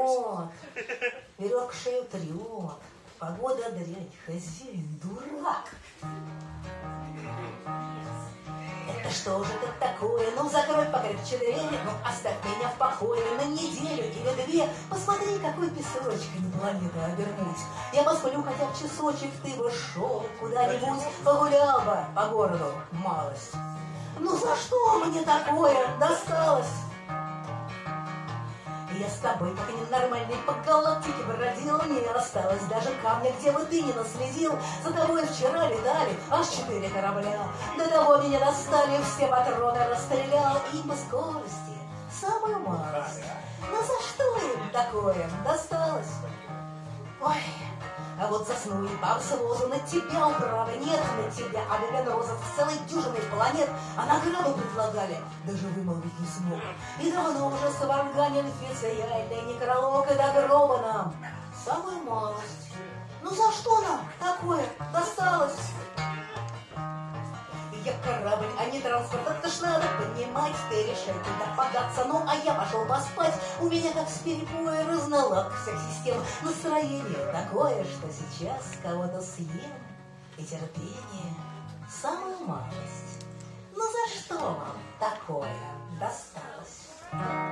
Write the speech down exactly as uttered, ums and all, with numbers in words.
Вот. Веревка шею трет. Погода дрянь, хозяин дурак. Это что же это такое? Ну, закрой покрепче двери, ну, оставь меня в покое на неделю или две. Посмотри, какой песочек не планету обернуть. Я посплю хотя бы часочек, ты бы шел куда-нибудь, погулял бы по городу малость. Ну, за что мне такое досталось? Я с тобой, как ненормальный, по галактике бродил. Не осталось даже камня, где бы ты ни наследил. За тобой вчера летали аж четыре корабля. До того меня достали, все патроны расстрелял. И по скорости самую малость. Но за что им такое досталось? Ой, а вот засну и по взвозу на тебя управы нет, на тебя авианозов целой дюжиной планет, а награду предлагали, даже вымолвить не смог. И давно уже сварганен официальный некролог, и до гроба нам самую малость. Ну за что нам такое досталось? Я корабль, а не транспорт, это ж надо понимать. Ты решай, куда податься, ну а я пошел поспать. У меня как с перепоя разнолад всех систем. Настроение такое, что сейчас кого-то съем. И терпение самую малость. Ну за что вам такое досталось?